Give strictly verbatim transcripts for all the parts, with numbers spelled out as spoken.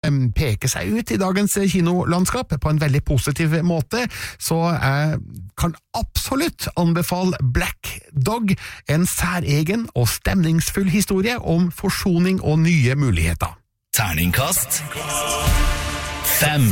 peker seg ut i dagens kinolandskap på en veldig positiv måte, så jeg kan absolutt anbefale Black Dog, en særegen og stemningsfull historie om forsoning og nye muligheter. Terningkast fem.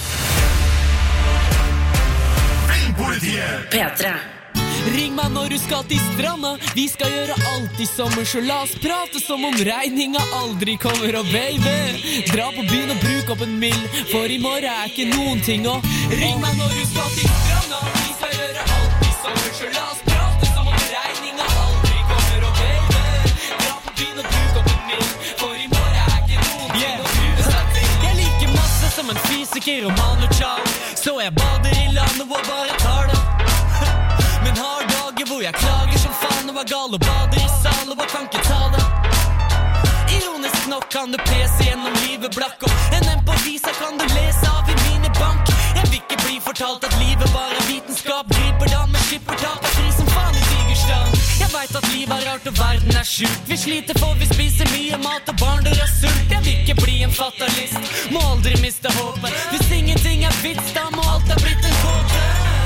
Filmpolitiet P tre. Ring meg når du skal til stranda. Vi skal gjøre alt i sommer, så la oss prate som om regninga aldri kommer. Og baby, dra på byen og bruk opp en mill, for i morgen er ikke noen ting. Og ring meg når du skal til stranda. Vi skal gjøre alt i sommer, så la oss prate som om regninga aldri kommer. Og baby, dra på byen og bruk opp en mill, for i morgen er ikke noen ting. Og grue seg til. Jeg liker masse som en fysiker og Manu Chao, så jeg bader i landet og bare tar det. Men har dager hvor jeg klager som faen og var gal og bader i sal og bare kan ikke ta det. Ironisk nok kan du pese gjennom livet blakk, og en M på visa kan du lese av i minibank. Jeg vil ikke bli fortalt at livet bare er vitenskap, griper da med skipper tak av fri som faen i Tigerstrand. Jeg vet at livet er rart og verden er sjukt. Vi sliter for vi spiser mye mat og barn dør av sult. Jeg vil ikke bli en fatalist, må aldri miste håpet. Hvis ingenting er vits, da må alt ha blitt en gåte.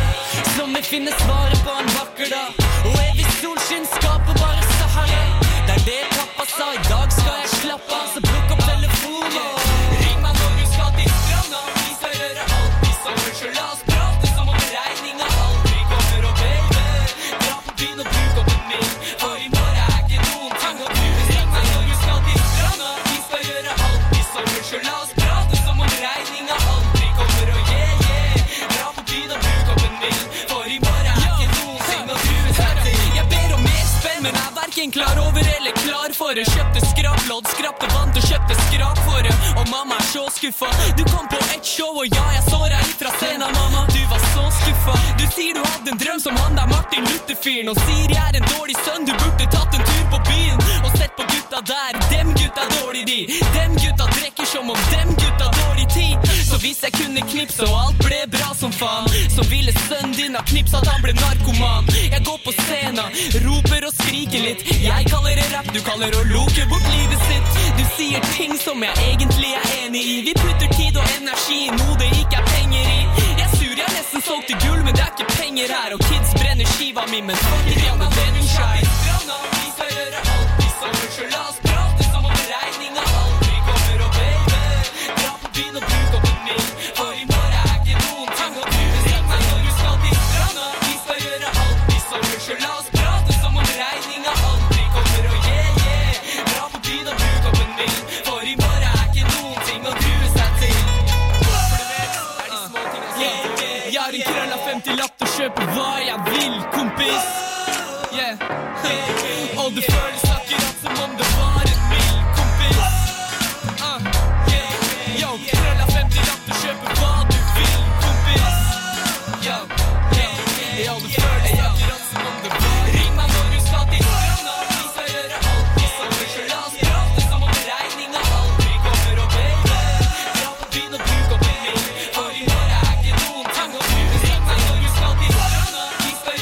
Som vi finner svaret på en vakker dag, og evig solskinn skaper bare Sahara. Det er det pappa sa, i dag skal jeg slappe av, så plukk opp telefonen. Ring meg når du skal til stranda. Vi skal gjøre alt i sommer, så la oss prate som om regninga aldri kommer. Og baby, dra på byen og bruk opp en mill, for i morgen er ikke noen ting å grue. Ring meg når du skal til stranda. Vi skal gjøre alt i sommer, så la oss prate som om regninga aldri kommer. Og yeah, yeah, dra på byen og bruk opp en mill, for i morgen er ikke noen ting å grue seg til. Jeg ber om mer spenn, men er hverken klar over eller klar for det. Kjøpte skrap, lodd, skrapte vant og kjøpte skrap for det. Og mamma er så skuffa. Du kom på et show, og ja, jeg så deg fra scenen, mamma. Du var så skuffa. Du sier du hadde en drøm som han der Martin Luther-fyren, og sier jeg er en dårlig sønn, du burde tatt en tur på byen og sett på gutta der. Dem gutta dårlig de. Dem gutta drekker som om dem gutta dårlig tid. Så hvis jeg kunne knipse og alt ble bra som faen, så ville sønnen din ha knipset at han ble narkoman. Jeg går på scenen, roper og skriker litt. Jeg kaller det rap, du kaller å loke bort livet sitt. Du sier ting som jeg egentlig er enig i. Vi putter tid og energi i noe det ikke er penger i. Jeg sur, jeg er nesten solgt til gull, men det er ikke penger her. Og kids brenner skiva mi, men fuck it, jeg med vennen skjær. Vi skal gjøre alt i sommer, så la oss prate som om regninga aldri kommer. Og baby, dra på byen og bruk opp en mill, for i morgen er ikke noen ting å grue. Ring meg når du skal til stranda. Vi skal gjøre alt i sommer, så la oss prate som om regninga aldri kommer. Og yeah, yeah, dra på byen og bruk opp en mill, for i morgen er ikke noen ting å grue seg til. Jeg har en krøll av femti-lapp til å kjøpe hva jeg vil, kompis. Yeah. Og det føles akkurat som om det var en mill, kompis. uh. Yo, krøll av femti-lapp til å kjøpe hva du vil, kompis. Yo, yeah. Yo, det føles akkurat som om det var. Ring meg når du skal til stranda. Vi skal gjøre alt i sommer, så la oss prate som om regninga aldri kommer. Og baby, dra på byen og bruk opp en mill, for i morgen er ikke noen ting å grue. Ring meg når du skal til stranda. Vi skal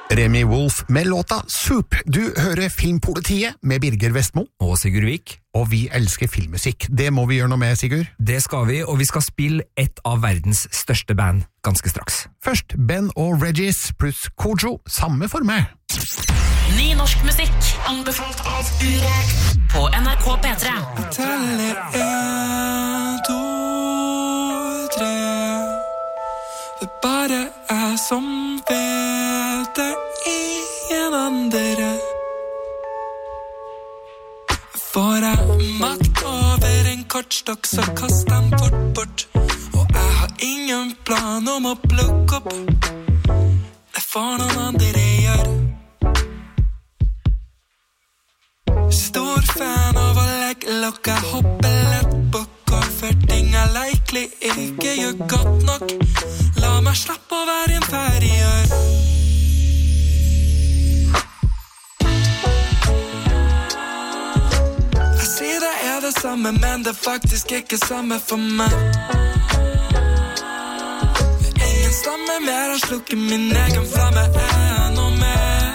Remi Wolf med låta Soup. Du hører Filmpolitiet med Birger Vestmo. Og Sigurd Vik. Og vi elsker filmmusikk. Det må vi gjøre noe med, Sigurd. Det skal vi, og vi skal spille et av verdens største band ganske straks. Først Ben og Regis pluss Kojo, samme for meg. Ny norsk musikk, anbefalt av Urek på N R K P tre. Jeg teller en, to, tre. Det er bare jeg som vet det, ingen andre. Får jeg makt over en kortstokk, så kast den fort bort. Og jeg har ingen plan om å plukke opp. Det får noen andre gjøre. Stor fan av å legge lokk. Jeg hopper lett på kår for ting jeg likely ikke gjør godt nok. La meg slappe å være inferiør. Jeg sier det er det samme, men det er faktisk ikke samme for meg. Ingen stamme mer har slukket min egen flamme ennå mer.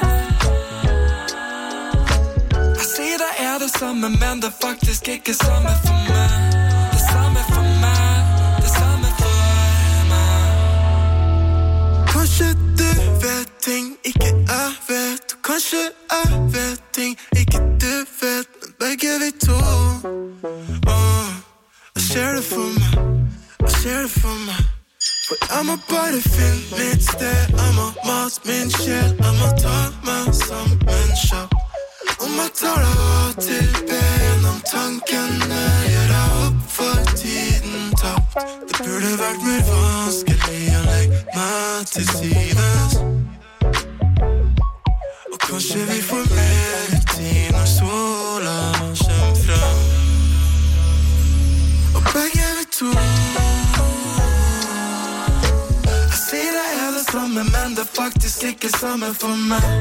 Jeg sier det er det samme, men det er faktisk ikke samme for meg. Det samme for meg, det samme for meg. Kanskje du vet ting ikke jeg vet. Kanskje jeg vet ting ikke du vet. Men begge vi to, åh, hva skjer det for meg? Hva skjer det for meg? For jeg må bare finne mitt sted. Jeg må mate min sjel. Jeg må ta meg sammen kjapp. Om jeg tar deg av til gjennom tankene, gjør jeg opp for tiden tapt. Det burde vært mer vanskelig å legge meg til sides. Og kanskje vi får mer tid når sola kommer frem. Og begge vi to, jeg sier det er det samme, men det er faktisk ikke samme for meg.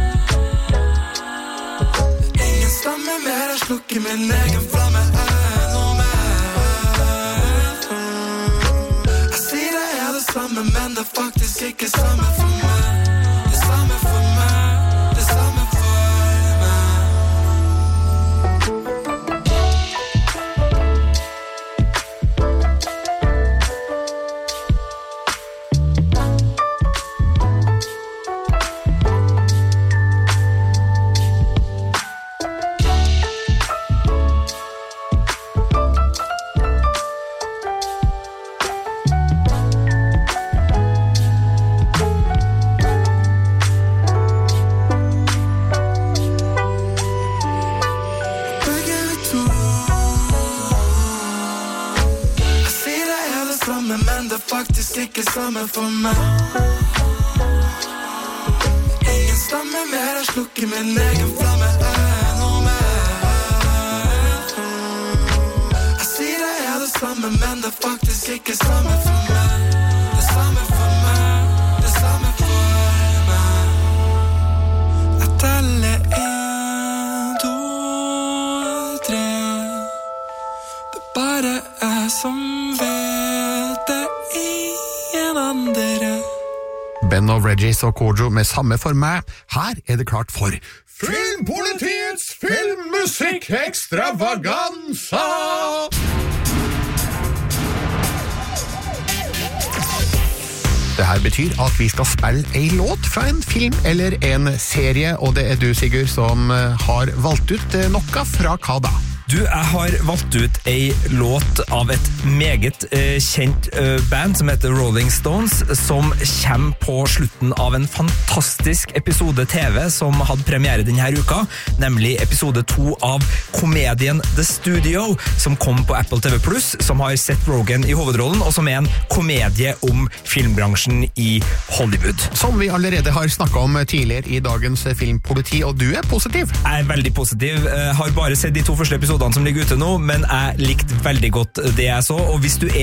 Ingen stamme mer, jeg slukker min egen flamme ennå mer. Jeg sier det er det samme, men det er faktisk ikke samme for meg. Det samme for meg, det samme for ikke samme for meg. Ingen stamme mer, jeg slukker min egen flamme ennå mer. Jeg sier det er det samme, men det er faktisk ikke samme for meg. Det samme for meg, det samme for meg. Jeg teller en, to, tre. Det er bare jeg som vet det. Ben og Regis og Kojo med samme for meg. Her er det klart for Filmpolitiets filmmusikk ekstravaganza! Det her betyr at vi skal spille ei låt fra en film eller en serie, og det er du, Sigurd, som har valgt ut noe fra hva da? Du, jeg har valgt ut ei låt av et meget eh, kjent eh, band som heter Rolling Stones, som kommer på slutten av en fantastisk episode T V som hadde premiere denne uka, nemlig episode to av komedien The Studio, som kom på Apple T V Plus, som har Seth Rogen i hovedrollen, og som er en komedie om filmbransjen i Hollywood. Som vi allerede har snakket om tidligere i dagens Filmpoliti, og du er positiv? Jeg er veldig positiv. Jeg har bare sett de to første episodene som ligger ute nå, men jeg likte veldig godt det jeg så, og hvis du er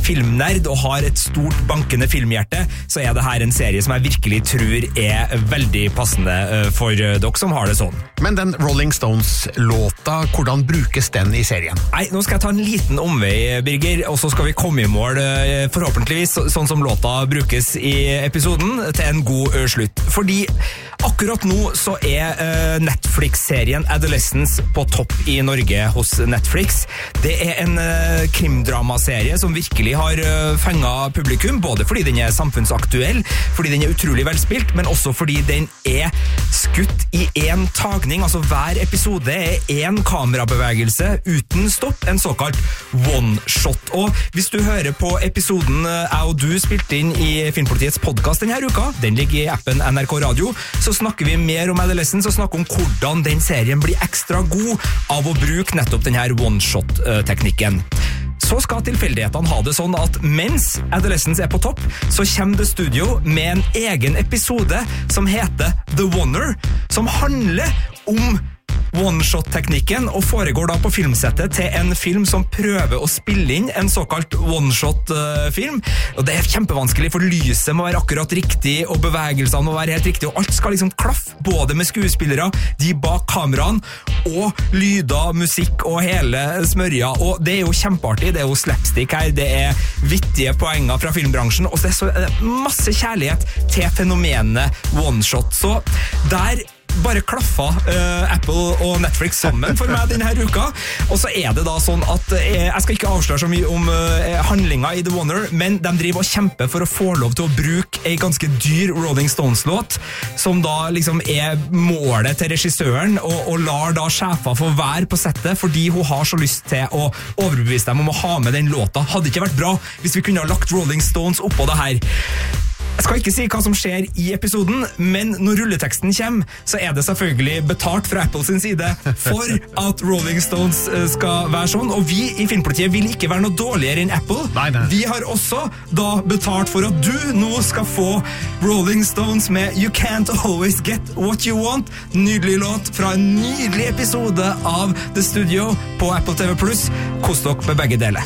filmnerd og har et stort bankende filmhjerte, så er det her en serie som jeg virkelig tror er veldig passende for dere som har det sånn. Men den Rolling Stones-låta, hvordan brukes den i serien? Nei, nå skal jeg ta en liten omvei, Birger, og så skal vi komme i mål, forhåpentligvis, sånn som låta brukes i episoden, til en god slutt. Fordi akkurat nå så er Netflix-serien Adolescence på topp i Norge hos Netflix. Det er en krimdramaserie som virkelig har fenget publikum, både fordi den er samfunnsaktuell, fordi den er utrolig velspilt, men også fordi den er skutt i en tagning, altså hver episode er en kamerabevegelse uten stopp, en såkalt one-shot. Og hvis du hører på episoden jeg og du spilte inn i Filmpolitiets podcast denne uka, den ligger i appen N R K Radio, så snakker vi mer om Adolescence og snakker om hvordan den serien blir ekstra god av å bruke nettopp denne one-shot-teknikken. Så skal tilfeldighetene ha det sånn at mens Adolescence er på topp, så kommer det studio med en egen episode som heter The Oner, som handler om one-shot-teknikken og foregår da på filmsettet til en film som prøver å spille inn en såkalt one-shot-film. Og det er kjempevanskelig, for lyset må være akkurat riktig, og bevegelsene må være helt riktig, og alt skal liksom klaffe, både med skuespillere, de bak kameraen, og lyder, musikk og hele smørja. Og det er jo kjempeartig, det er jo slapstick her, det er vittige poenger fra filmbransjen, og det er så masse kjærlighet til fenomenet one-shot. Så der bare klaffa uh, Apple og Netflix sammen for meg denne uka. Og så er det da sånn at uh, jeg skal ikke avsløre så mye om uh, handlinga i The Oner, men de driver og kjemper for å få lov til å bruke en ganske dyr Rolling Stones-låt, som da liksom er målet til regissøren, og, og lar da sjefer få være på settet, fordi hun har så lyst til å overbevise dem om å ha med den låta. Hadde ikke vært bra hvis vi kunne ha lagt Rolling Stones oppå det her. Jeg skal ikke si hva som skjer i episoden, men når rulleteksten kommer, så er det selvfølgelig betalt fra Apple sin side for at Rolling Stones skal være sånn, og vi i Filmpolitiet vil ikke være noe dårligere enn Apple. Nei, nei. Vi har også da betalt for at du nå skal få Rolling Stones med You Can't Always Get What You Want. Nydelig låt fra en nydelig episode av The Studio på Apple T V plus. Kos dere med begge deler.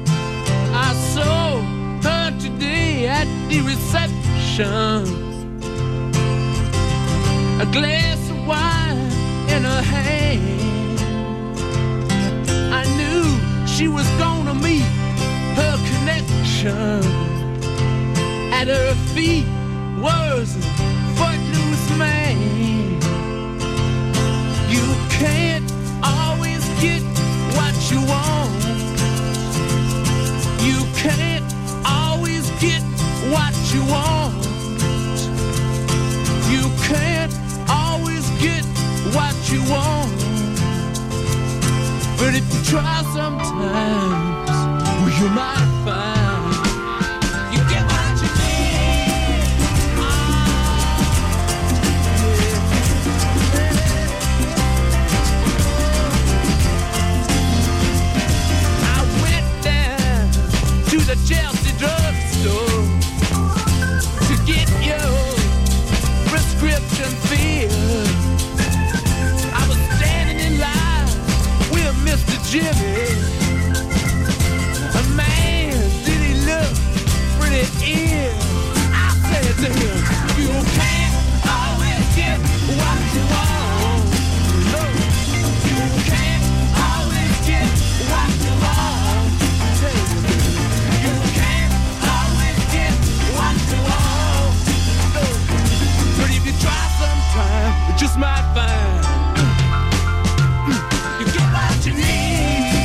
I saw her today at the reception, a glass of wine in her hand. I knew she was gonna meet her connection. At her feet was a footloose man. You can't always get what you want. You can't always get what you want. You can't always get what you want. But if you try sometimes, well, you might find you get what you need. I went down to the Chelsea drugstore to get your prescription filled. I was standing in line with Mister Jimmy. A man, did he look pretty ill? I said to him, you can't always get what you want. No, you can't always get what you want. You can't always get what you want. No, but if you try sometime, you just might find you get what you need.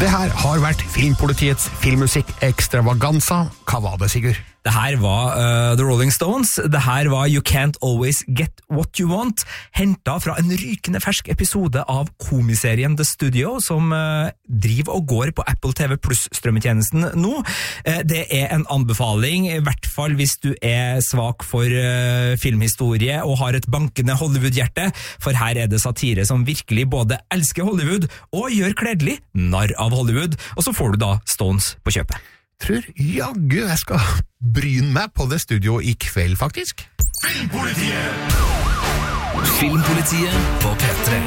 Det her har vært Filmpolitiets filmmusikk ekstravaganza. Hva var det, Sigurd? Det her var uh, The Rolling Stones. Det her var You Can't Always Get What You Want, hentet fra en rykende fersk episode av komiserien The Studio, som uh, driver og går på Apple T V Plus strømmetjenesten nå. Uh, det er en anbefaling, i hvert fall hvis du er svak for uh, filmhistorie og har et bankende Hollywood-hjerte, for her er det satire som virkelig både elsker Hollywood og gjør kledelig narr av Hollywood, og så får du da Stones på kjøpet. Tror jaggu jeg skal bryne meg på det studio i kveld, faktisk. Filmpolitiet Filmpolitiet på P tre.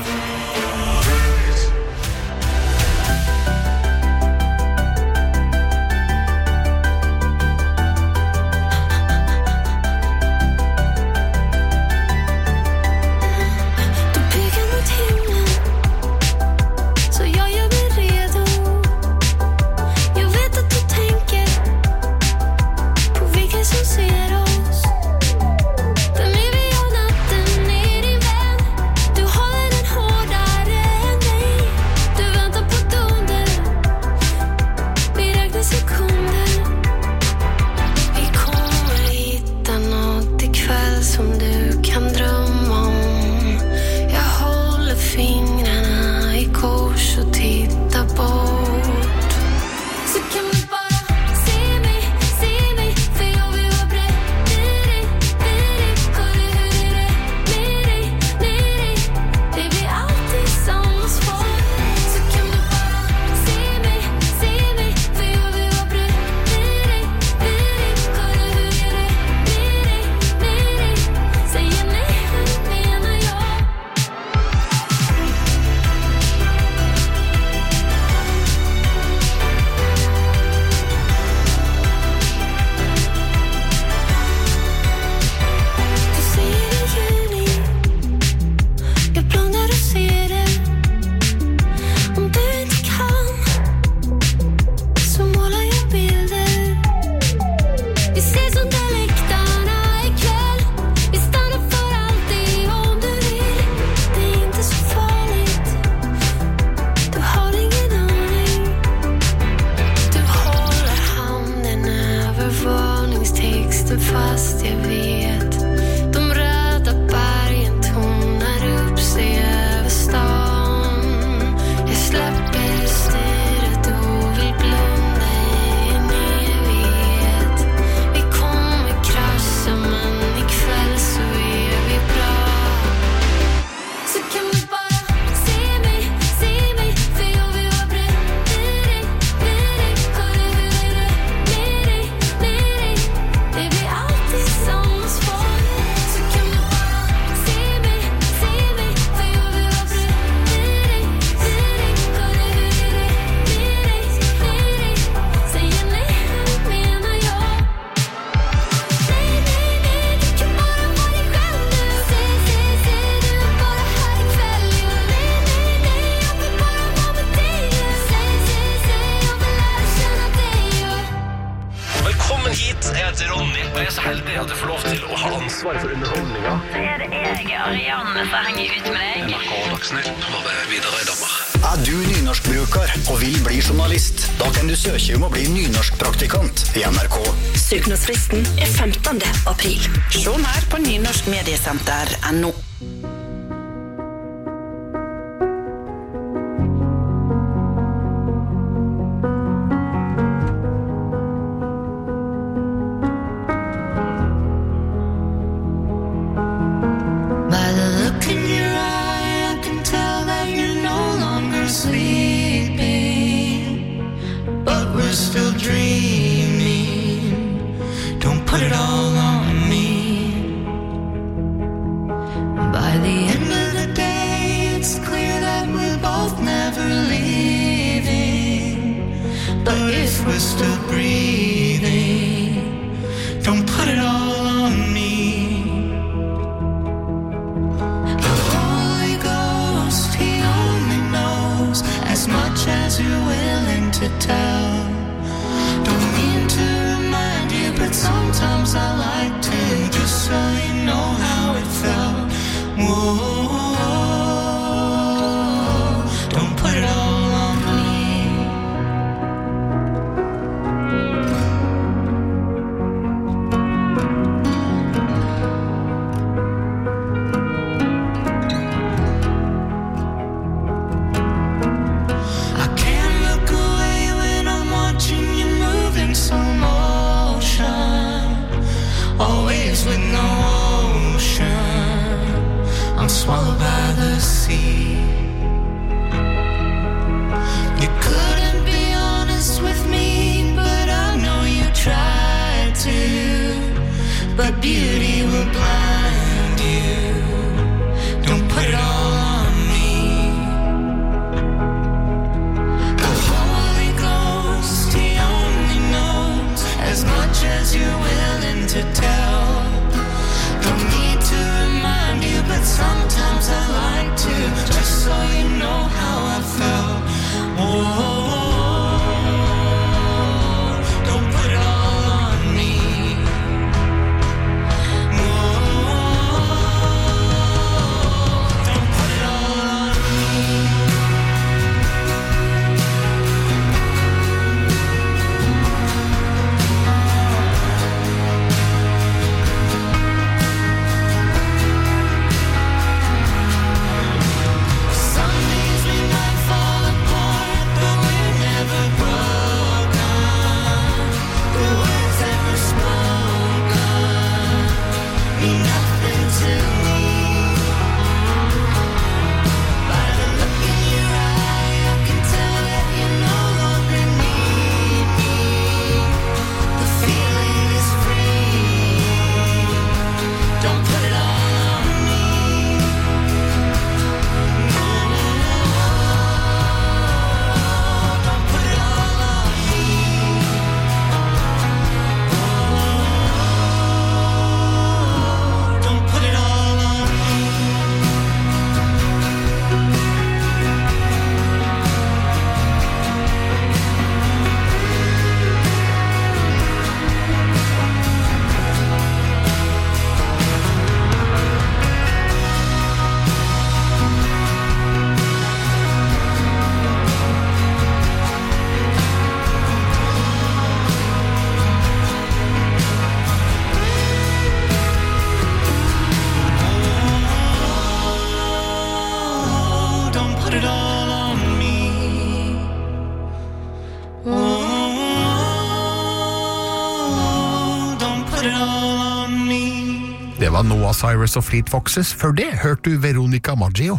Søknadsfristen er femtende april. Se mer på nynorsk mediesenter punktum no. Don't put it all on me. swallowed by the sea. You couldn't be honest with me, but I know you tried to. But beauty will blind you. Don't put it all on me. The Holy Ghost, he only knows as much as you're willing to tell. Don't need to remind you, but sometimes I like to, just so you know how I felt. Whoa. Det var Noah Cyrus og Fleet Foxes. Før det hørte du Veronica Maggio.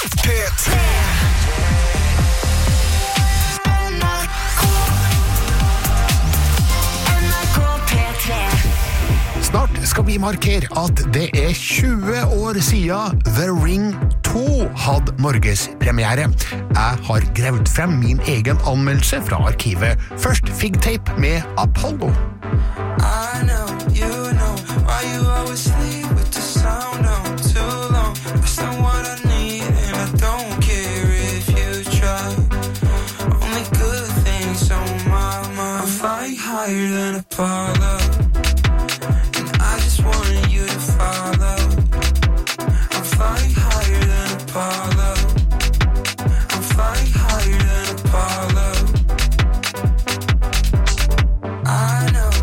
Snart skal vi markere at det er tjue år siden The Ring to hadde Norges premiere. Jeg har grevd frem min egen anmeldelse fra arkivet. Først Figtape med Apollo. I know, you know, why you always sleep with the sound on too long. That's not what I need, and I don't care if you try. Only good things on my mind. I'm flying higher than Apollo, and I just wanted you to follow. I'm flying higher than Apollo. I'm flying higher than Apollo. I know.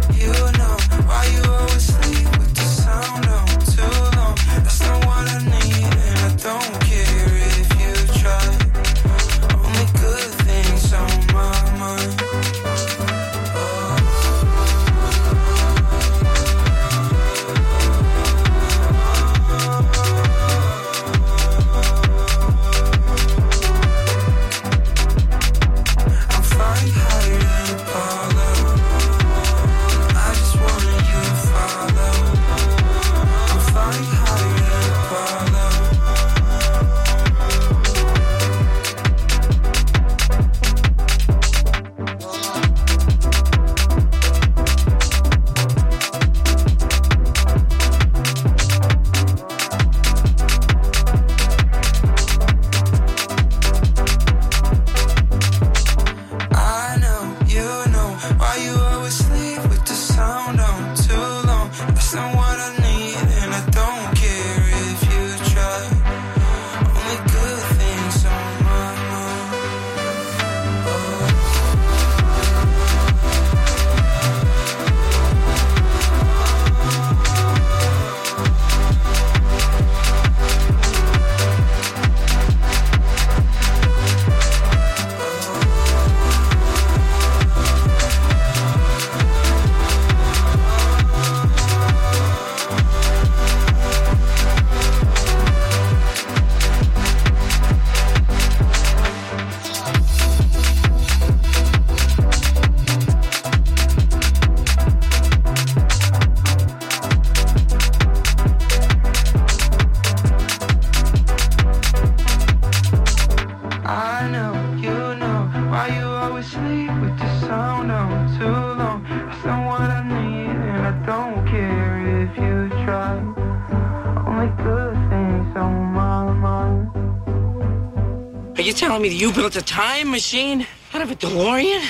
life. Only good things on my mind. Are you telling me that you built a time machine out of a DeLorean?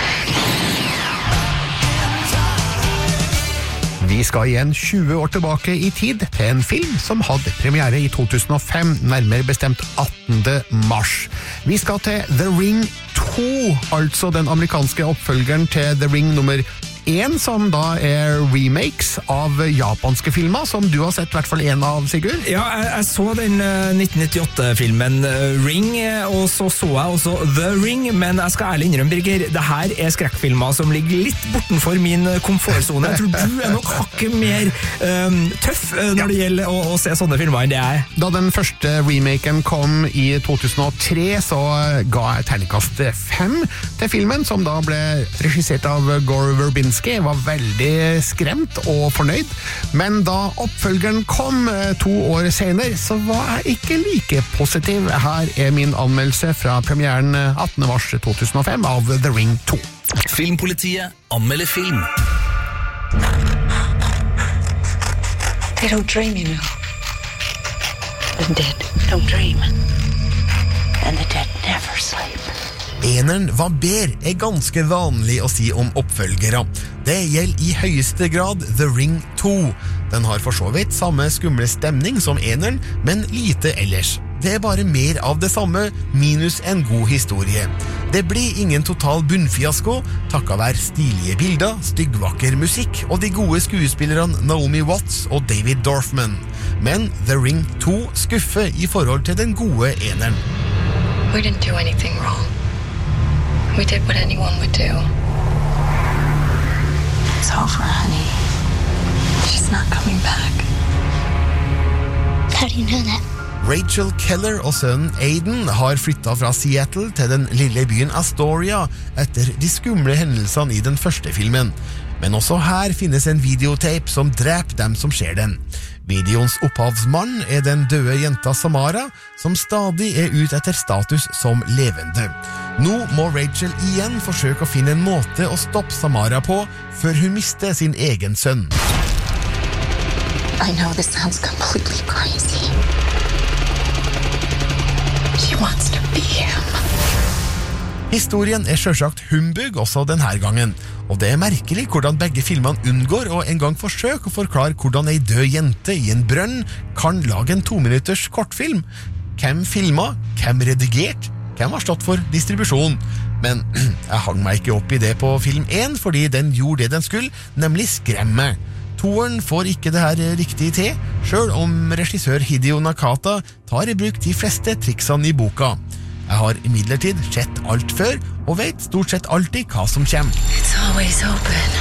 Vi skal igjen tjue år tilbake i tid til en film som hadde premiere i to tusen og fem, nærmere bestemt attende mars. Vi skal til The Ring to, altså den amerikanske oppfølgeren til The Ring nummer en, som da er remakes av japanske filmer, som du har sett i hvert fall en av, Sigurd. Ja, jeg, jeg så den uh, nitten nittiåtte-filmen uh, Ring, og så så jeg også The Ring, men jeg skal ærlig innrømme, Birger, det her er skrekkfilmer som ligger litt bortenfor min komfortzone. Jeg tror du er nok hakket mer um, tøff uh, når ja. det gjelder å, å se sånne filmer enn det jeg er. Da den første remaken kom i to tusen og tre, så ga jeg terningkast fem til filmen, som da ble regissert av Gore Verbinski. Jeg var veldig skremt og fornøyd, men da oppfølgeren kom to år senere, så var jeg ikke like positiv. Her er min anmeldelse fra premieren attende mars to tusen og fem av The Ring to. Filmpolitiet anmelder film. They don't dream, you know. The dead don't dream. And the dead never sleep. Eneren hva ber er ganske vanlig å si om oppfølgere. Det gjelder i høyeste grad The Ring to. Den har for så vidt samme skumle stemning som eneren, men lite ellers. Det er bare mer av det samme, minus en god historie. Det blir ingen total bunnfiasko, takket være stilige bilder, styggvakker musikk og de gode skuespillerne Naomi Watts og David Dorfman. Men The Ring to skuffer i forhold til den gode eneren. We didn't do anything wrong. We did what anyone would do. It's over, honey. She's not coming back. How do you know that? Rachel Keller og sønnen Aiden har flyttet fra Seattle til den lille byen Astoria etter de skumle hendelsene i den første filmen. Men også her finnes en videotape som dreper dem som ser den. Videoens opphavsmann er den døde jenta Samara, som stadig er ute etter status som levende. Nå må Rachel igjen forsøke å finne en måte å stoppe Samara på, før hun mister sin egen sønn. I know this sounds completely crazy. She wants to be him. Historien er selvsagt humbug også denne gangen, og det er merkelig hvordan begge filmene unngår å en gang forsøke å forklare hvordan ei død jente i en brønn kan lage en to-minutters kortfilm. Hvem filmet? Hvem redigert? Hvem har stått for distribusjon? Men jeg hang meg ikke opp i det på film én, fordi den gjorde det den skulle, nemlig skremme. Toeren får ikke det her riktig til, selv om regissør Hideo Nakata tar i bruk de fleste triksene i boka. Jeg har imidlertid sett alt før, og vet stort sett alltid hva som kommer. It's always open.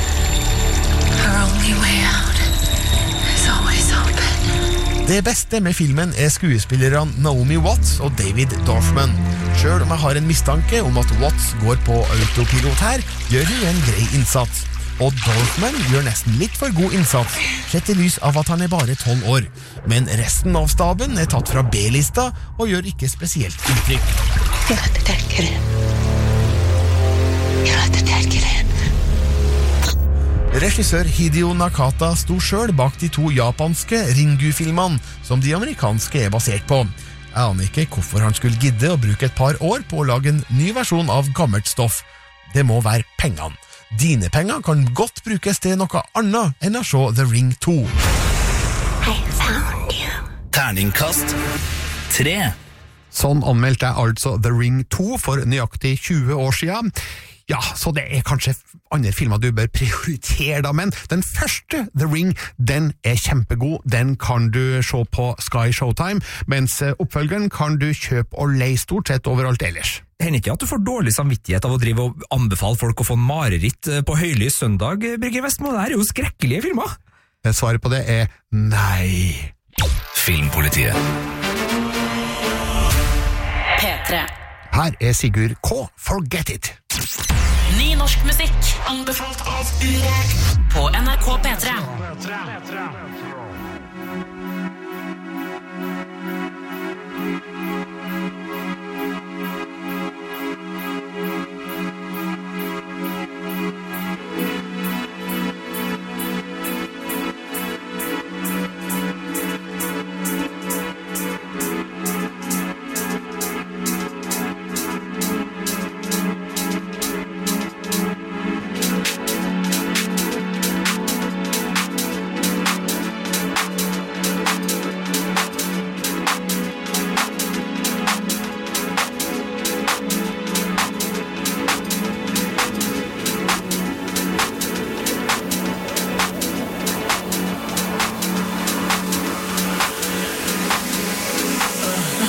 Our only way out is always open. Det beste med filmen er skuespillerne Naomi Watts og David Dorfman. Selv om jeg har en mistanke om at Watts går på autopilot her, gjør hun en grei innsats. Og Dorfman gjør nesten litt for god innsats, sett i lys av at han er bare tolv år. Men resten av staben er tatt fra B-lista og gjør ikke spesielt inntrykk. You let the dead get in. You let the dead get in. Regissør Hideo Nakata sto selv bak de to japanske Ringu-filmene, som de amerikanske er basert på. Jeg aner ikke hvorfor han skulle gidde å bruke et par år på å lage en ny versjon av gammelt stoff. Det må være pengene. Dine penger kan godt brukes til noe annet enn å se The Ring to. I found you. Terningkast tre. Sånn anmeldte jeg altså The Ring to for nøyaktig tjue år siden. Ja, så det er kanskje andre filmer du bør prioritere da, men den første The Ring, den er kjempegod. Den kan du se på Sky Showtime, mens oppfølgeren kan du kjøpe og leie stort sett overalt ellers. Det hender ikke at du får dårlig samvittighet av å drive og anbefale folk å få en mareritt på høylys søndag, Birger Vestmo. Det her er jo skrekkelige filmer. Svaret på det er nei. Filmpolitiet. P tre. Her er Sigurd K. Forget It. Ny norsk musikk, anbefalt av Urek på N R K P tre.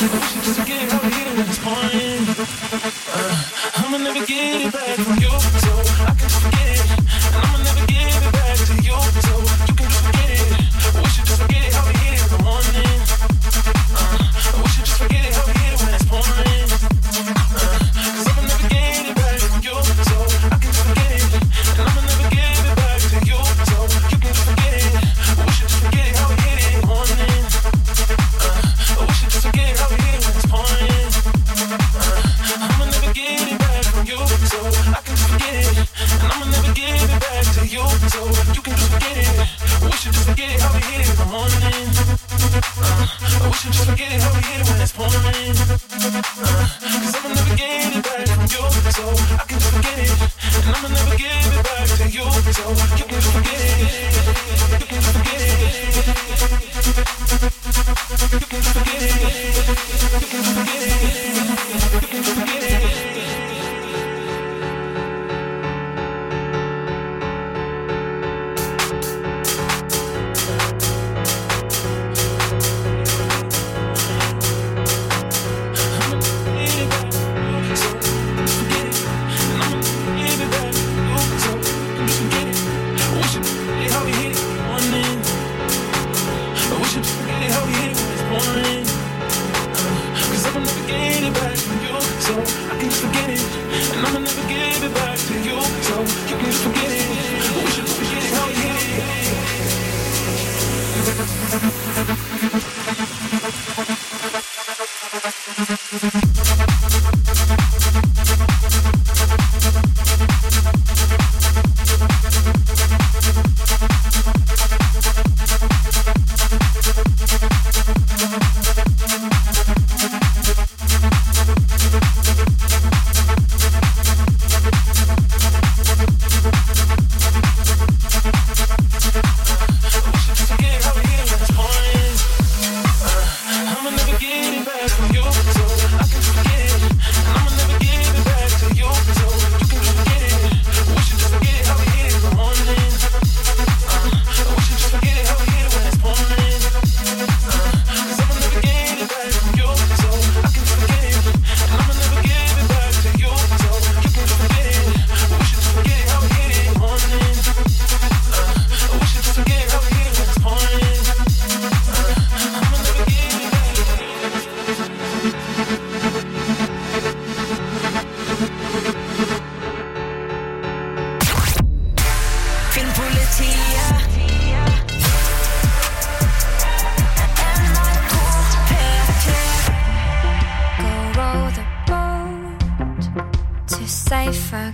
safer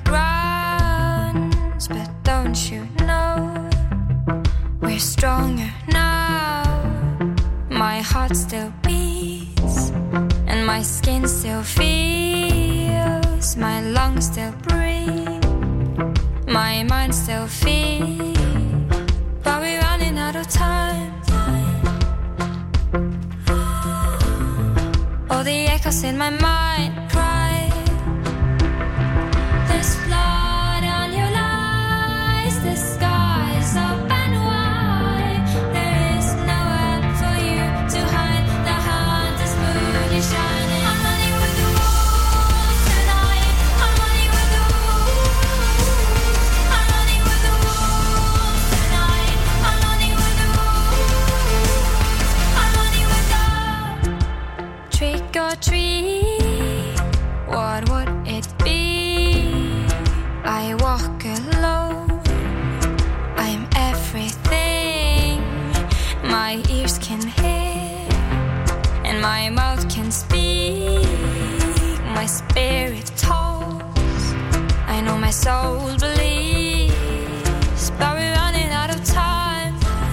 grounds, but don't you know we're stronger now? My heart still beats and my skin still feels, my lungs still breathe, my mind still feels, but we're running out of time. All the echoes in my mind cry, there's blood on your lies, the sky's open wide, there is nowhere for you to hide, the hunter's moon is shining. I'm running with the wolves tonight, I'm running with the wolves, I'm running with the wolves tonight, I'm running with the wolves, I'm running with the trick or treat, what would it be? I walk alone, I'm everything my ears can hear and my mouth can speak, my spirit talks, I know my soul believes, but we're running out of time.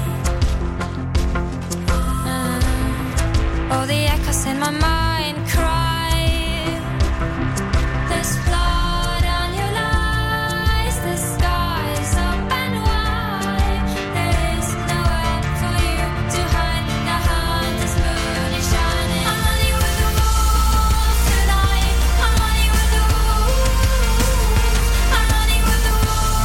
uh, All the echoes in my mind cry, there's blood on your lies, the sky's open wide, there is nowhere for you to hide, the hunter's moon is shining. I'm running with the wolves tonight, I'm running with the wolves, I'm running with the wolves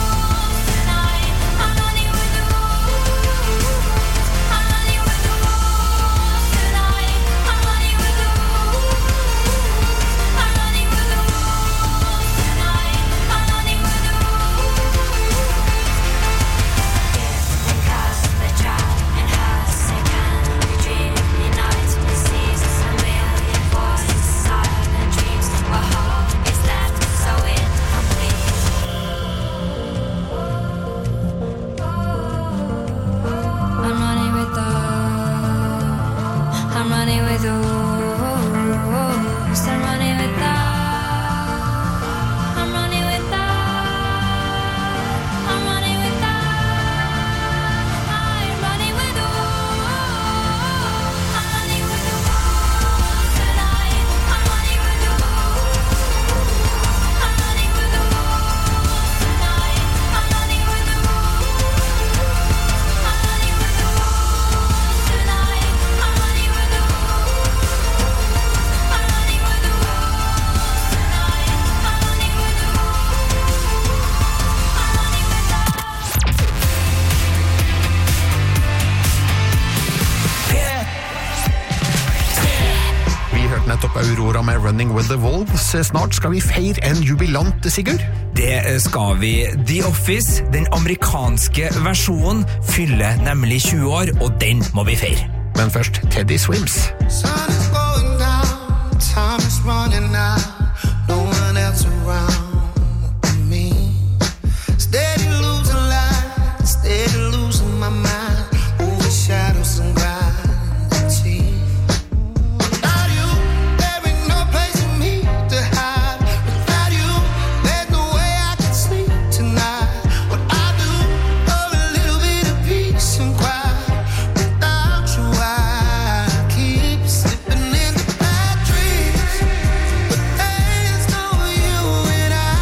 nettopp Aurora med Running with the Wolves. Snart skal vi feire en jubilant, Sigurd. Det skal vi. The Office, den amerikanske versjonen, fyller nemlig tjue år, og den må vi feire. Men først Teddy Swims. Sun is going down, time is running out, no one else around but me. Steady losing light, steady losing my mind, over shadows and gravity. Without you, there ain't no place for me to hide. Without you, there's no way I can sleep tonight. What I do for a little bit of peace and quiet. Without you, I keep slipping into bad dreams. But there's no you and I.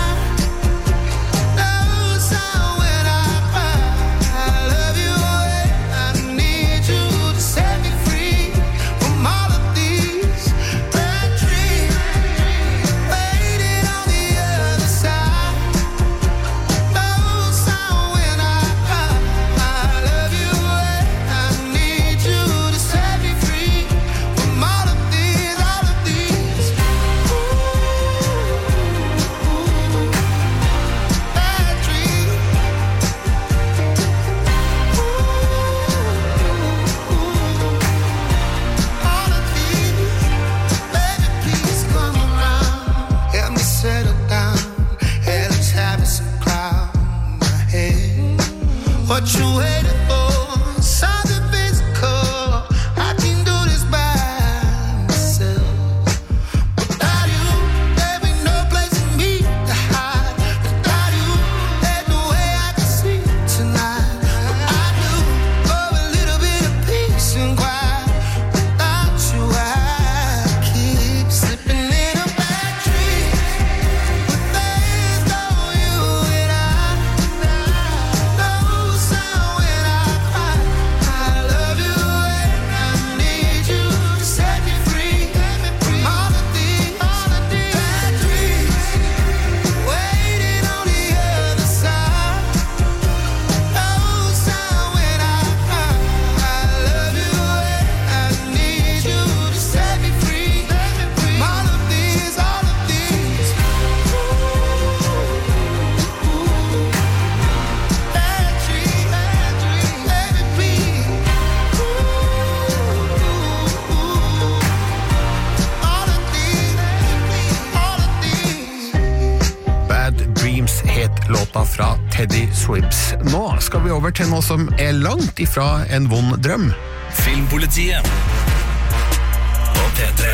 No sound when I cry. I love you and I need you to set me free from all of these bad dreams. Waiting on the other side. No sound when I cry. I love you and I need you to set me free from all of these, all of these bad dreams. All of these, baby, please come around. Help me settle down. Hell is having some cloud in my head. What you waiting for? Something physical. I can do this by myself. Without you, there ain't no place for me to hide. Without you, there's no way I can sleep tonight. I do for a little bit of peace and quiet. Without you, I keep slipping in a bad dream. But there's no you and I. No sound when I cry. I love you and I need you to set me free from all of these, all of these bad dreams. Waiting on the other side. No sound when I cry. I love you and I need you to set me free from all of these, all of these bad dreams, bad dreams, baby, please. All of these, all of these. Bad Dreams het låta fra Teddy Swims. Nå skal vi over til noe som er langt ifra en vond drøm. Filmpolitiet på P tre.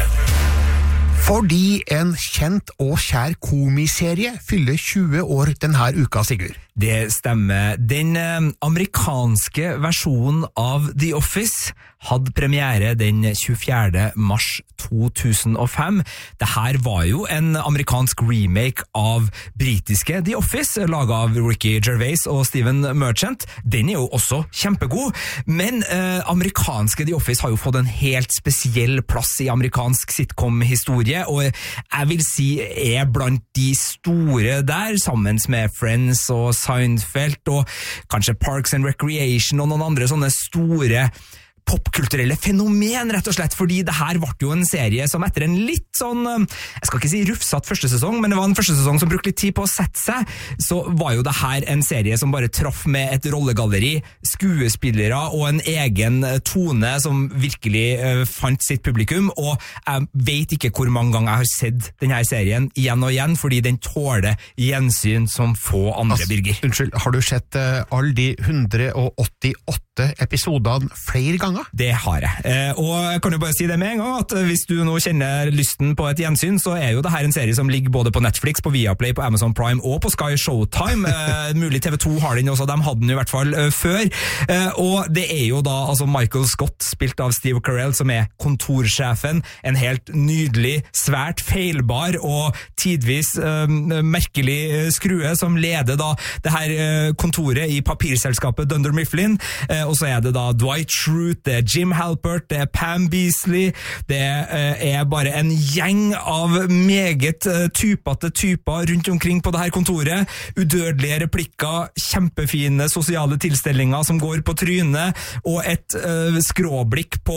Fordi en kjent og kjær komiserie fyller tjue år denne uka, Sigurd. Det stemmer. Den eh, amerikanske versjonen av The Office hadde premiere den tjuefjerde mars to tusen og fem. Det her var jo en amerikansk remake av britiske The Office, laget av Ricky Gervais og Steven Merchant. Den er jo også kjempegod, men eh, amerikanske The Office har jo fått en helt spesiell plass i amerikansk sitcom-historie, og jeg vil si er blant de store der, sammen med Friends og Seinfeld og kanskje Parks and Recreation og noen andre sånne store popkulturelle fenomen, rett og slett, fordi det her ble jo en serie som etter en litt sånn, jeg skal ikke si rufsatt første sesong, men det var en første sesong som brukte litt tid på å sette seg, så var jo det her en serie som bare traff med et rollegalleri, skuespillere og en egen tone som virkelig uh, fant sitt publikum, og jeg vet ikke hvor mange ganger jeg har sett denne serien igjen og igjen, fordi den tåler gjensyn som få andre, altså, Birger. Unnskyld, har du sett uh, alle de hundre og åttiåtte episodene flere ganger? Det har jeg. Eh, og jeg kan jo bare si det med en gang, at hvis du nå kjenner lysten på et gjensyn, så er jo det her en serie som ligger både på Netflix, på Viaplay, på Amazon Prime og på Sky Showtime. Eh, mulig T V to har den også, de hadde den i hvert fall uh, før. Eh, og det er jo da altså Michael Scott, spilt av Steve Carell, som er kontorsjefen, en helt nydelig, svært feilbar og tidvis uh, merkelig skrue, som leder da det her uh, kontoret i papirselskapet Dunder Mifflin. Eh, og så er det da Dwight Schrute, det er Jim Halpert, det er Pam Beasley, det er bare en gjeng av meget typete typer rundt omkring på det her kontoret, udødelige replikker, kjempefine sosiale tilstelninger som går på trynet, og et uh, skråblikk på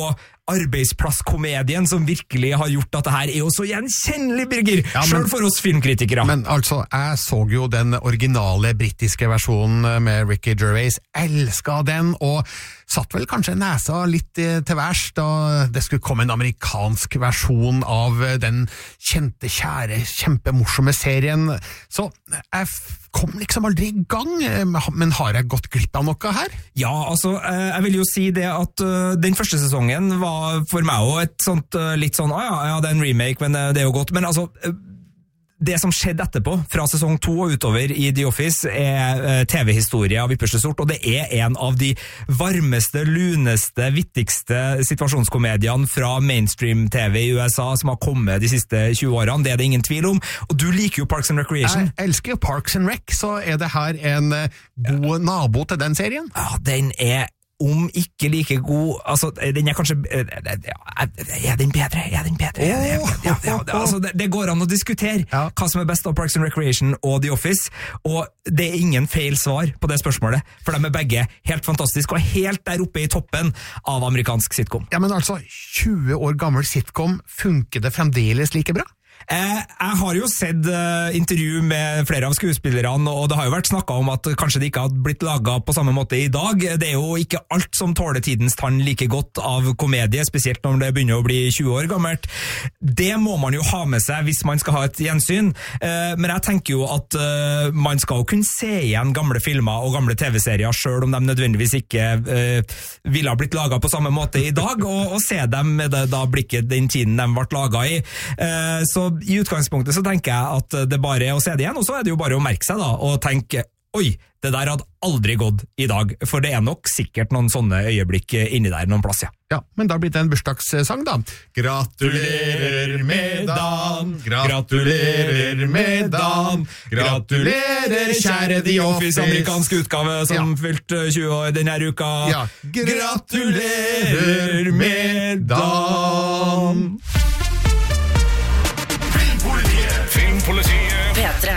arbeidsplasskomedien som virkelig har gjort at det her er jo så gjenkjennelig, Birger, Ja, men- selv for oss filmkritikere. Men altså, jeg så jo den originale britiske versjonen med Ricky Gervais, elsket den, og satt vel kanskje nesa litt eh, til værs da det skulle komme en amerikansk versjon av eh, den kjente, kjære, kjempemorsomme serien. Så jeg f- kom liksom aldri i gang, eh, men har jeg gått glipp av noe her? Ja, altså, eh, jeg vil jo si det at eh, den første sesongen var for meg jo et sånt, eh, litt sånn, ah, ja, ja, det er en remake, men eh, det er jo godt, men altså, eh, det som skjedde etterpå, fra sesong to og utover i The Office, er eh, T V-historie av ypperste sort, og det er en av de varmeste, luneste, vittigste situasjonskomediene fra mainstream-T V i U S A som har kommet de siste tjue årene, det er det ingen tvil om, og du liker jo Parks and Recreation. Jeg elsker jo Parks and Rec, så er det her en eh, god nabo til den serien? Ja, den er om ikke like god, altså, den er kanskje, eh, ja, er den bedre, er den bedre, er den bedre? Ja, ja, det, altså, det, det går an å diskutere hva som er best av Parks and Recreation og The Office, og det er ingen feil svar på det spørsmålet, for de er begge helt fantastiske, og helt der oppe i toppen av amerikansk sitcom. Ja, men altså, tjue år gammel sitcom, funker det fremdeles like bra? Eh, jeg har jo sett uh, intervju med flere av skuespillerne, og det har jo vært snakket om at kanskje det ikke har blitt laget på samme måte i dag. Det er jo ikke alt som tåler tidens tann like godt av komedie, spesielt når det begynner å bli tjue år gammelt. Det må man jo ha med seg hvis man skal ha et gjensyn, eh, men jeg tenker jo at uh, man skal jo kunne se igjen gamle filmer og gamle T V-serier, selv om de nødvendigvis ikke uh, ville ha blitt laget på samme måte i dag, og, og se dem med det, da blikket den tiden de ble laget i. Uh, så i utgangspunktet så tenker jeg at det bare er å se det igjen, og så er det jo bare å merke seg da, og tenke, oi, det der hadde aldri gått i dag, for det er nok sikkert noen sånne øyeblikk inni der noen plass, ja. Ja, men da blir det en bursdagssang da. Gratulerer med dagen, gratulerer med dagen, gratulerer kjære The Office. Amerikansk utgave som Ja. fylte tjue år denne uka. Ja, gratulerer med dagen. Filmpolitiet. P tre.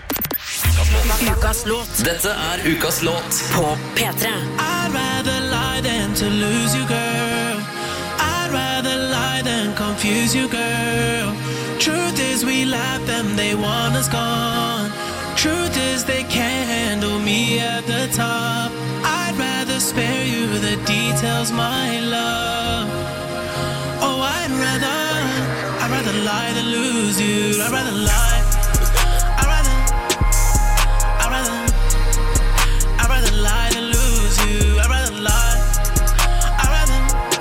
Ukas låt. Dette er ukas låt På P tre. I'd rather lie than to lose you, girl. I'd rather lie than confuse you, girl. Truth is we laugh them, they want us gone. Truth is they can't handle me at the top. I'd rather spare you the details, my love. Oh, I'd rather, I'd rather lie than lose you. I'd rather lie. I'd rather, I'd rather, I'd rather lie than lose you. I'd rather lie. I'd rather,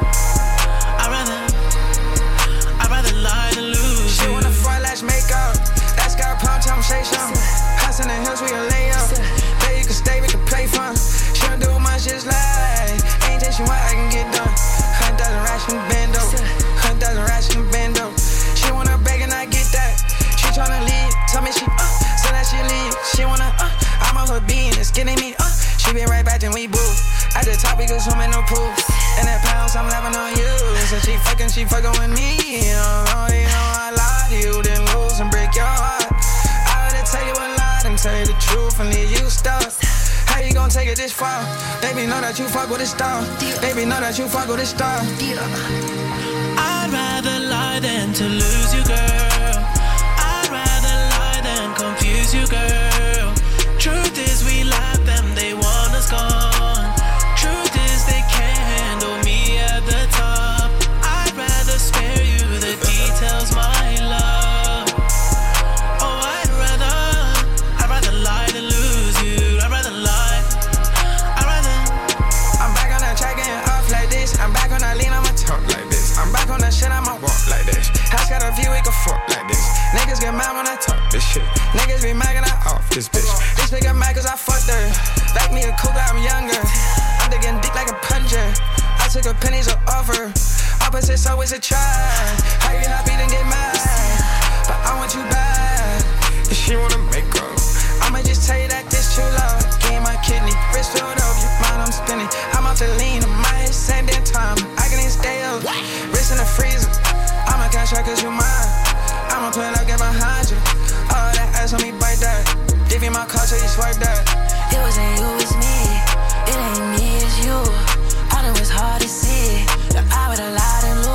I'd rather, I'd rather lie than lose you. She wanna front lash makeup. That's got a pump, time say something. House in the hills, we can lay up. There you can stay, we can play fun. She don't do much, just lie. Anything she want, I can get done. Hundred thousand racks from bando. Hundred thousand racks from bando. She wanna beg and I get that. She tryna leave, tell me she uh, so that she leave. She wanna uh, I'm on her being, it's getting me uh. She been right back then we boo. At the top we go swim in no pool. And that pounds I'm laughing on you. So she fucking, she fucking with me. You know, you know I lie to you, then lose and break your heart. I rather tell you a lie than tell you the truth and leave you stuck. How you gonna take it this far? Baby, know that you fuck with a star. Baby, know that you fuck with a star. I'd rather lie than to lose you, girl. I'd rather lie than confuse you, girl. Truth is we laugh them, they want us gone. Truth is they can't handle me at the top. I'd rather spare you the details, my love. Oh, I'd rather, I'd rather lie than lose you. I'd rather lie. I'd rather. I'm back on that track getting off like this. I'm back on that lean, I'ma talk like this. I'm back on that shit, I'ma walk like this. House got a view, we can fuck like this. Niggas get mad when I talk this shit. Niggas be mad when I off this bitch. This nigga mad cause I fucked her. Like me a cougar, I'm younger. I'm digging dick like a plunger. I took a pennies of offer. Opposites always a try. How you happy then get mad? But I want you bad. If she wanna make up, I'ma just tell you that this too loud. Game my kidney, wrist filled up, your mind I'm spinning. I'm off the lean, my head same damn time. I can even stay up, wrist in the freezer. I'ma cash out cause you mine. I'ma pull up, get behind you. All that ass on me, bite that. Give you my card so you swipe that. It wasn't you, it's me. It ain't me, it's you. I know it's hard to see that I would've lied and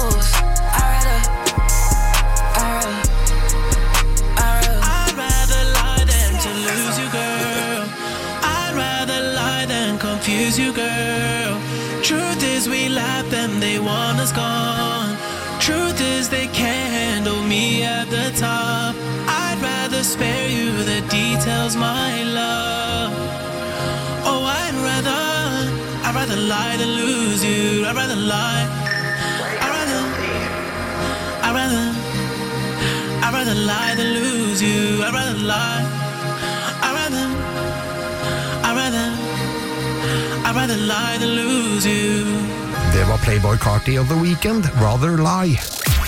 is we laugh them, they want us gone. Truth is they can't handle me at the top. I'd rather spare you the details, my love. Oh, I'd rather, I'd rather lie than lose you. I'd rather lie. I'd rather, I'd rather, I'd rather lie than lose you. I'd rather lie. I'd rather, I'd rather, I'd rather lie than lose you. Det var Playboy Carti of The Weeknd, Rather Lie.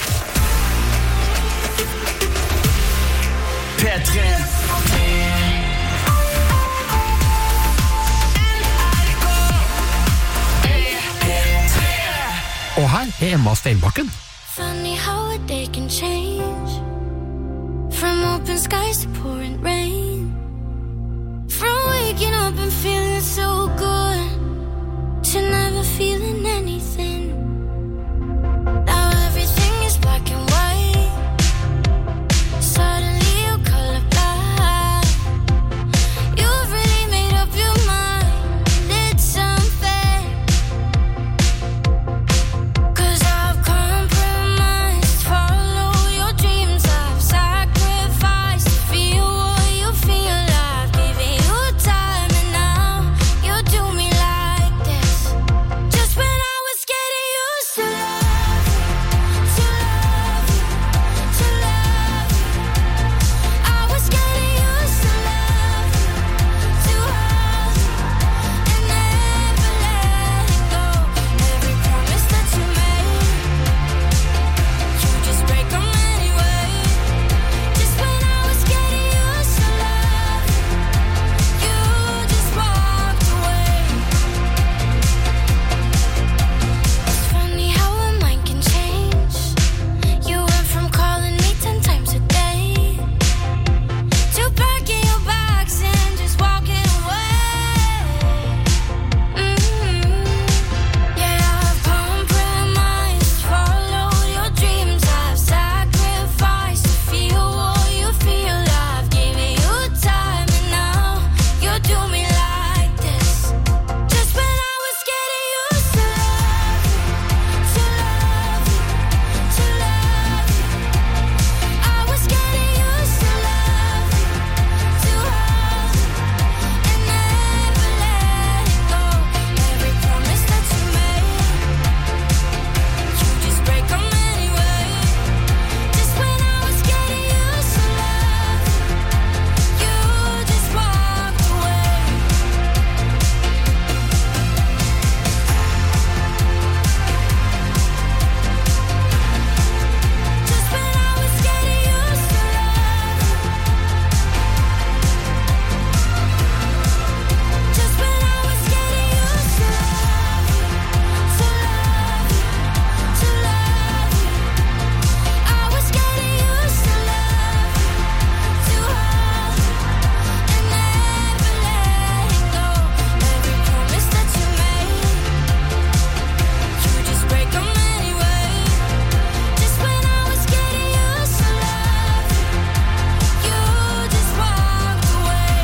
P tre. Og her er Emma Steinbakken. Funny how a day can change from open skies to pouring rain, from waking up and feeling so good to never feeling anything. Now everything is black and white. Suddenly you color black. You've really made up your mind. It's unfair, 'cause I've compromised. Follow your dreams. I've sacrificed to feel what you feel. I've given you time and now you do me like this. Just when I was getting used to love you, to love you, to love you. I was getting used to love you, to hold you and never let it go. Every promise that you made, you just break them anyway. Just when I was getting used to love you, you just walked away. It's funny how a mind can change. You went from calling me ten times a day to packing your bags and just walking away. Mm-hmm. Yeah, I've compromised. Follow your dreams. I've sacrificed to feel what you feel. I've given you time and now you do me like this. Just when I was getting used to love you, to love you, to love you. I was getting used to love you, to hold you and never let it go. Every promise that you made, you just break them anyway. Just when I was getting used to love you, you just walked away. Just when I was getting used to love you, just when I was getting used to love you, to love you, to love you. I was getting used to love you, to hold you and never let it go. Every promise that you made, you just break them anyway. Just when I was getting used to love you, you just walked away.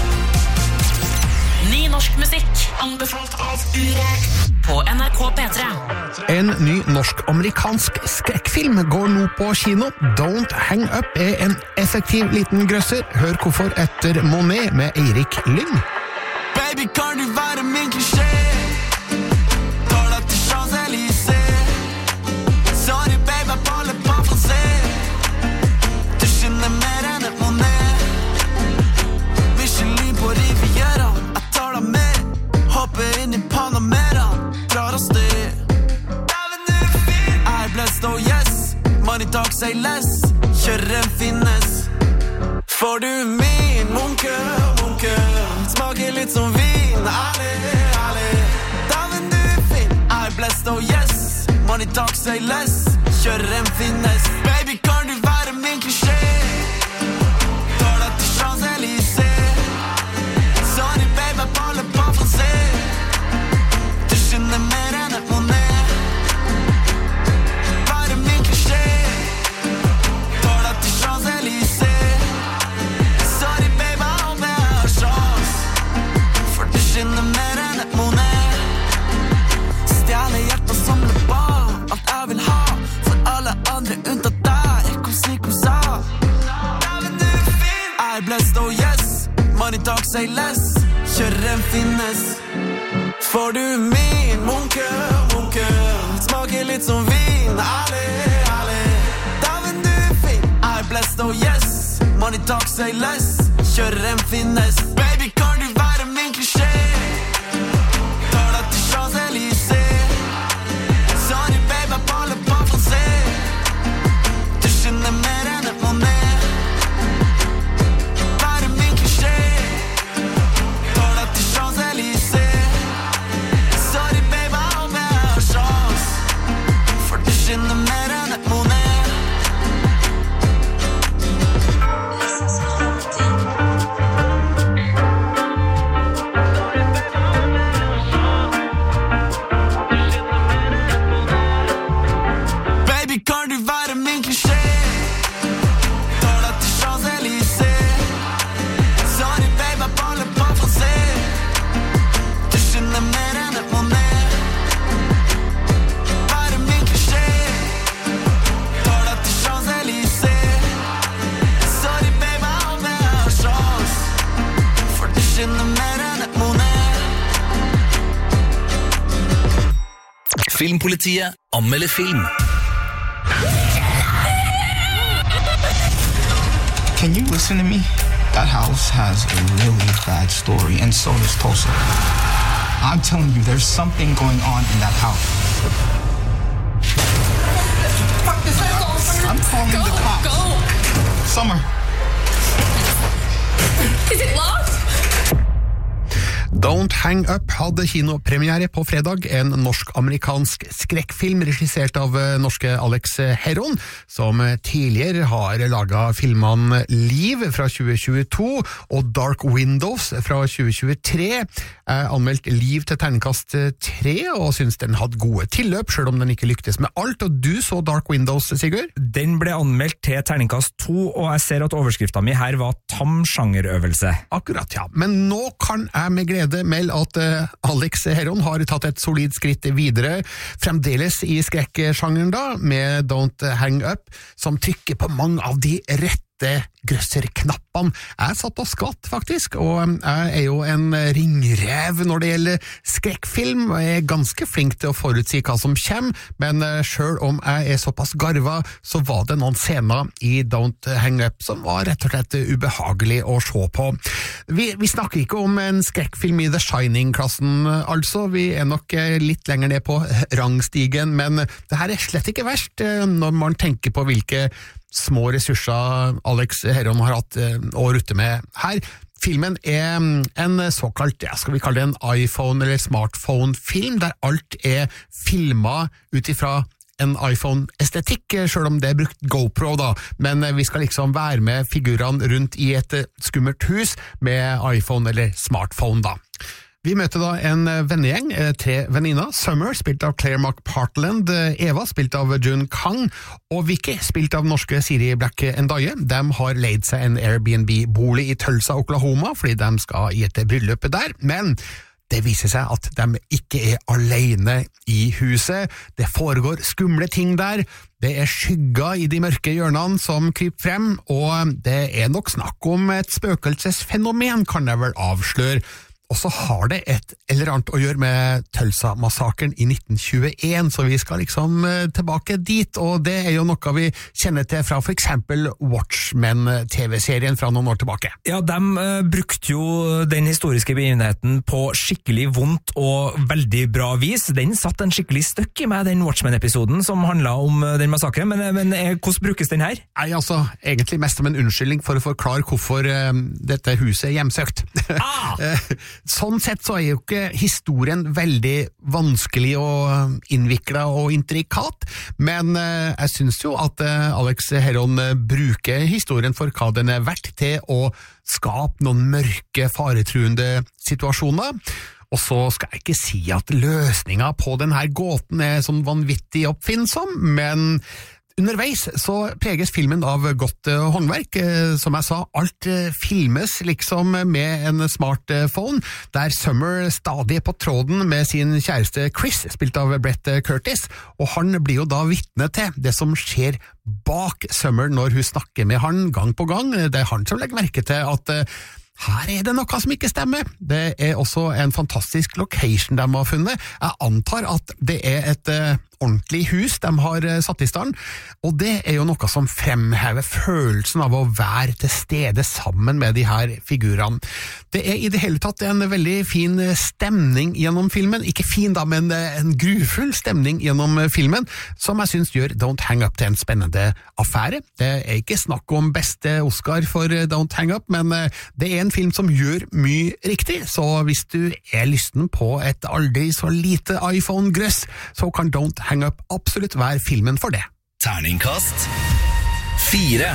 Ny norsk musikk, anbefalt av Urek på N R K P tre. En ny norsk-amerikansk skrekkfilm går nå på kino. Don't Hang Up er en effektiv liten grøsser. Hør hvorfor etter Monet med Eirik Lyng. Baby, kan du være min klisjé? Tar deg til Champs-Élysées. Sorry, baby, jeg baller på fransé. Du skinner mer enn et Monet. Michelin på Riviera. Jeg tar deg med. Hopper inn i Panamera. Drar av sted. I blessed, oh yes. Money talk, say less. Kjører en finnes. For du er min munke, munke. Smaker litt som vin. Ærlig, ærlig. Damen du er fin. I blessed, oh yes. Money talk, say less. Kjører en finnes. Baby, kan du være min klisjé? Tar deg til Champs-Élysées. Sorry, baby, jeg baller på fransé. Du skinner mer enn et Monet. Bare min klisjé. Tar deg til Champs-Élysées. Sorry, baby, jeg håper jeg har sjans. For du skinner mer enn et Monet. Stjerne say less. Kjører en finnes. For du min munke, munke. Smaker litt som vin. Alle, alle. Daven du er fin. I blessed, oh yes. Money talk, say less. Kjører en finnes. Baby, kan du være min klisjé? Tar deg til Champs-Élysées. Sorry, baby, jeg baller på for å se. Du skinner mer enn et monet. Være min klisjé. Tar deg til Champs-Élysées. Sorry, baby, jeg håper jeg har sjans. For du skinner mer enn et monet. Kan du være min klisjé? Tar deg til Champs-Élysées. Sorry, baby, jeg baller på for å se. Du skinner mer enn et monet. Være min klisjé. Tar deg til Champs-Élysées. Sorry, baby, jeg håper jeg har sjans. For du skinner mer enn et monet. Filmpolitiet anmelder film. Can you listen to me? That house has a really bad story, and so does Tulsa. I'm telling you, there's something going on in that house. Fuck this house. I'm calling Go, the cops. go. Summer. Is it locked? Don't Hang Up hadde kinopremiere på fredag, en norsk-amerikansk skrekkfilm regissert av norske Alex Herron, som tidligere har laget filmene Liv fra tjue tjueto og Dark Windows fra tjue tjuetre. Jeg anmeldte Liv til terningkast tre og synes den hadde gode tilløp, selv om den ikke lyktes med alt. Og du så Dark Windows, Sigurd? Den ble anmeldt til terningkast to, og jeg ser at overskriften min her var tam sjangerøvelse. Akkurat, ja. Men nå kan jeg med glede meld at uh, Alex Herron har tatt et solid skritt videre, fremdeles i skrekksjangeren da, med Don't Hang Up, som trykker på mange av de rette grøsserknappene. Jeg satt og skvatt faktisk, og jeg er jo en ringrev når det gjelder skrekkfilm, og jeg er ganske flink til å forutsi hva som kommer, men selv om jeg er såpass garva, så var det noen scener i Don't Hang Up som var rett og slett ubehagelig å se på. Vi, vi snakker ikke om en skrekkfilm i The Shining-klassen, altså. Vi er nok litt lenger ned på rangstigen, men det her er slett ikke verst når man tenker på hvilke små ressurser Alex Herron har hatt å rutte med her. Filmen er en såkalt, ja, skal vi kalle det en iPhone- eller smartphone-film, der alt er filmet utifra en iPhone-estetikk, selv om det er brukt GoPro da, men vi skal liksom være med figurene rundt i et skummelt hus med iPhone eller smartphone da. Vi møter da en vennegjeng, tre venninner, Summer, spilt av Claire McPartland, Eva, spilt av June Kang, og Vicky, spilt av norske Siri Black Ndaye. De har leid seg en Airbnb-bolig i Tulsa, Oklahoma, fordi de skal i et bryllup der, men det viser seg at de ikke er alene i huset. Det foregår skumle ting der, det er skygger i de mørke hjørnene som kryper frem, og det er nok snakk om et spøkelsesfenomen, kan jeg vel avsløre. Og så har det et eller annet å gjøre med Tulsa-massakren i nitten tjueen, så vi skal liksom tilbake dit, og det er jo noe vi kjenner til fra for eksempel Watchmen-T V-serien fra noen år tilbake. Ja, de uh, brukte jo den historiske begivenheten på skikkelig vondt og veldig bra vis. Den satt en skikkelig støkk i meg, den Watchmen-episoden som handlet om uh, den massakren, men, men uh, hvordan brukes den her? Nei, altså, egentlig mest som en unnskyldning for å forklare hvorfor uh, dette huset er hjemsøkt. Ah! Sånn sett så er jo ikke historien veldig vanskelig og innviklet og intrikat, men eh, jeg synes jo at eh, Alex Herron eh, bruker historien for hva den er verdt til å skape noen mørke, faretruende situasjoner. Og så skal jeg ikke si at løsningen på denne gåten er sånn vanvittig oppfinnsom, men underveis så preges filmen av godt uh, håndverk. Uh, som jeg sa, alt uh, filmes liksom med en smartphone, der Summer stadig er på tråden med sin kjæreste Chris, spilt av Brett Curtis, og han blir jo da vitne til det som skjer bak Summer når hun snakker med han gang på gang. Det er han som legger merke til at uh, her er det noe som ikke stemmer. Det er også en fantastisk location de har funnet. Jeg antar at det er et uh, ordentlig hus de har uh, satt i stand, og det er jo noe som fremhever følelsen av å være til stede sammen med de her figurene. Det er i det hele tatt en veldig fin stemning gjennom filmen, ikke fin da, men en grufull stemning gjennom filmen, som jeg synes gjør Don't Hang Up til en spennende affære. Det er ikke snakk om beste Oscar for Don't Hang Up, men det er en film som gjør mye riktig, så hvis du er lysten på et aldri så lite iPhone-grøss, så kan Don't Hang Up absolutt være filmen for det. Terningkast fire.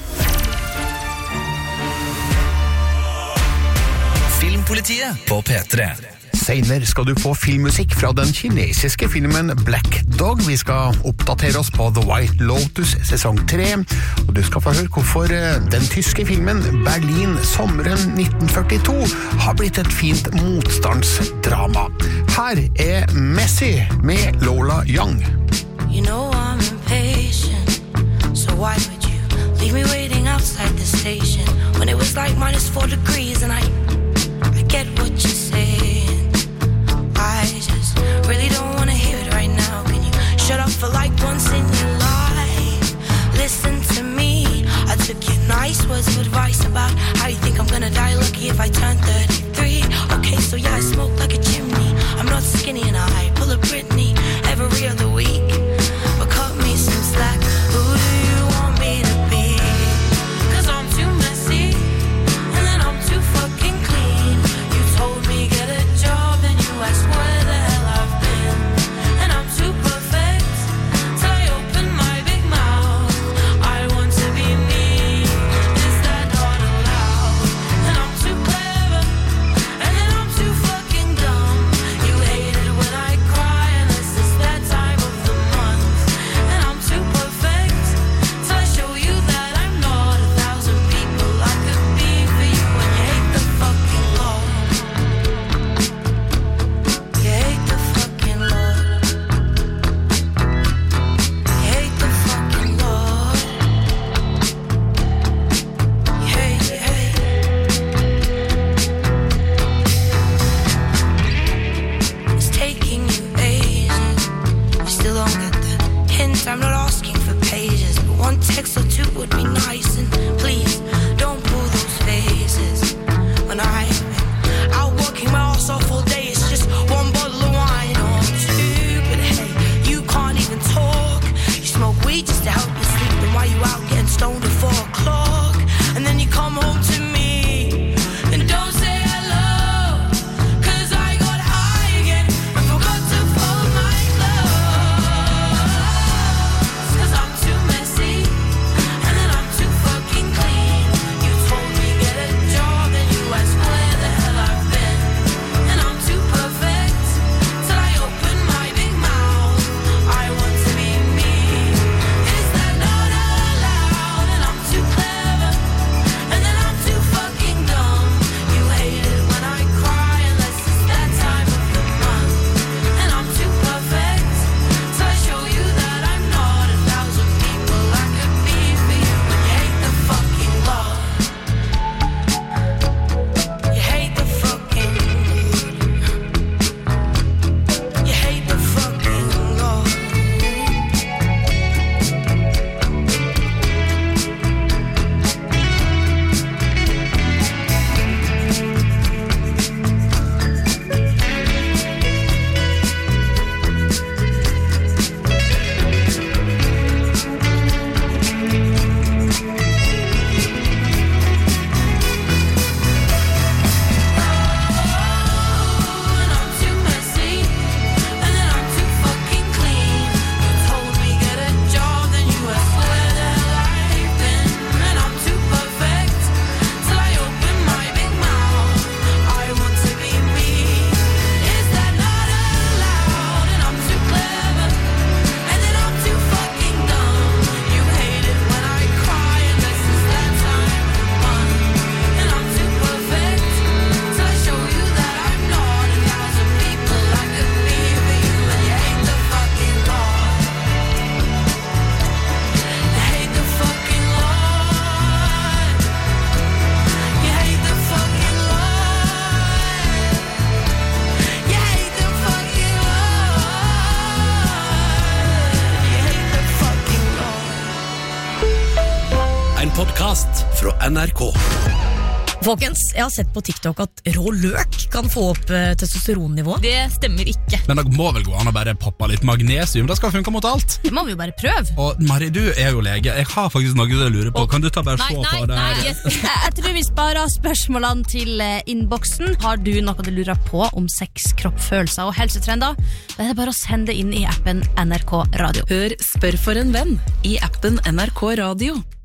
Filmpolitiet på P tre. Senere skal du få filmmusikk fra den kinesiske filmen Black Dog. Vi skal oppdatere oss på The White Lotus sesong tre, og du skal få høre hvorfor den tyske filmen Berlin sommeren nitten førtito har blitt et fint motstandsdrama. Her er Messi med Lola Young. You know I'm impatient, so why would you leave me waiting outside the station when it was like minus four degrees and I, I get what you're saying. I just really don't want to hear it right now. Can you shut up for like once in your life? Listen to me. I took your nice words of advice about how you think I'm gonna die lucky if I turn thirty-three. Okay, so yeah, I smoke like a chimney. I'm not skinny and I pull a Britney every other week. But cut me some slack. Who do you want me to be? Cause I'm too messy and then I'm too fucking clean. You told me get a job and you asked where the hell I've been. And I'm too perfect till I open my big mouth. I want to be me. Is that not allowed? And I'm too clever and then I'm too fucking dumb. You hate it when I cry unless it's that time of the month. And I'm too perfect till I show you that I'm not a thousand people I could be for you. And you hate the fucking law. You hate the fucking law. You hate the fucking law. You hate, you hate. It's taking you ages. You still don't get the hint. I'm not asking for pages, but one text or two would be nice. And please don't pull those faces when I've been out working my ass off all day. It's just one bottle of wine or two, but hey, you can't even talk. You smoke weed just to help you sleep. Then why you out getting stoned at four o'clock? And then you come home to me and don't say hello. Cause I got high again and forgot to fold my clothes. Cause I'm too messy and then I'm podcast fra N R K. Folkens, jeg har sett på TikTok at rå løk kan få opp eh, testosteronnivå. Det stemmer ikke. Men det må vel gå an å bare poppe litt magnesium. Det skal funke mot alt. Det må vi jo bare prøve. Og Mari, du er jo lege. Jeg har faktisk noe jeg lurer på. Kan du ta bare Nei, se nei, på det nei. her? Jeg, jeg tror vi sparer spørsmålene til eh, innboksen. Har du noe du lurer på om sex, kropp, følelser og helsetrender? Da er det bare å sende inn i appen N R K Radio. Hør Spør for en venn i appen N R K Radio.